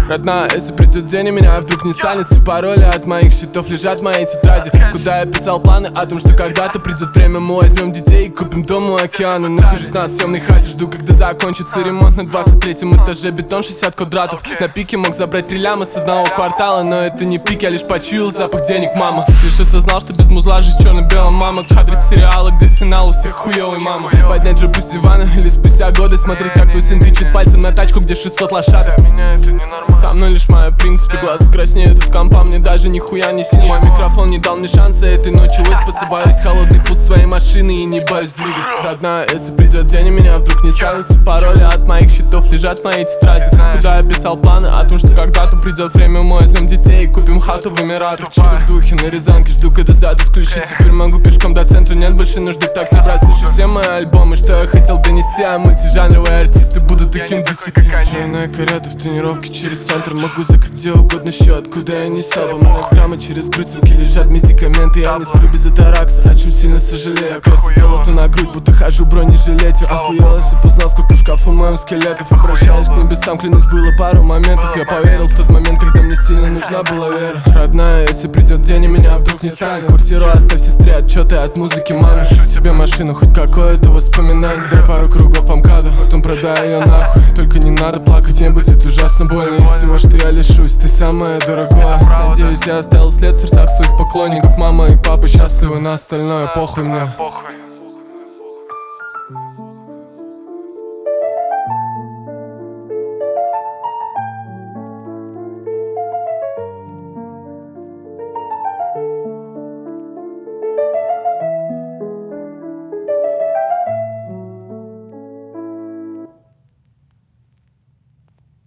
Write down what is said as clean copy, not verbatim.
Родная, если придет день и меня вдруг не станет, все пароли от моих счетов лежат в моей тетради, куда я писал планы о том, что когда-то придет время, мы возьмем детей и купим дом у океана. Нахожусь на съемной хате, жду, когда закончится ремонт на 23-м этаже, бетон 60 квадратов. На пике мог забрать 3 ляма с одного квартала, но это не пик, я лишь почуял запах денег, мама. Лишь осознал, что без музла жизнь черно-белая, мама. Кадры сериала, где финал у всех хуёвый, мама. Поднять же пусть дивана или спустя годы смотреть, как твой сын тычет пальцем на тачку, где 600 лошадок. Меня это не нормально. Со мной лишь моя, в принципе, глаза краснеют от компа, мне даже нихуя не снится. Мой микрофон не дал мне шанса этой ночью выспаться, боюсь холодный пуст своей машины и не боюсь двигаться. Родная, если придет день и меня вдруг не станет, все пароли от моих счетов лежат в моей тетради, куда я писал планы о том, что когда-то придет время, мы возьмем детей и купим хату в Эмиратах. Чили в духе на Рязанке, жду, когда сдадут ключи. Теперь могу пешком до центра, нет больше нужды в такси брать. Слушай все мои альбомы, что я хотел донести, а мультижанровые артисты будут таким десяти. Черная карета в тренировке через центр, могу закрыть где угодно счет, куда я не сяду. Монограммы через грудь, сумки лежат медикаменты, я не сплю без атаракса, о чем сильно сожалею. Красу золото на грудь, будто хожу в бронежилете. Охуел, если б узнал, сколько в шкафу моем скелетов. Обращаюсь к небесам, клянусь, было пару моментов. Я поверил в тот момент, когда мне сильно нужна была вера. Родная, если придет день и меня вдруг не станет, квартиру оставь сестре, отчеты от музыки маме. Себе машину, хоть какое-то воспоминание. Дай пару кругов по МКАДу, потом продай ее нахуй. Только не надо плакать, мне будет ужасно больно из всего, что я лишусь. Ты самое дорогое. Надеюсь, я оставил след в сердцах своих поклонников. Мама и папа счастливы, на остальное похуй мне.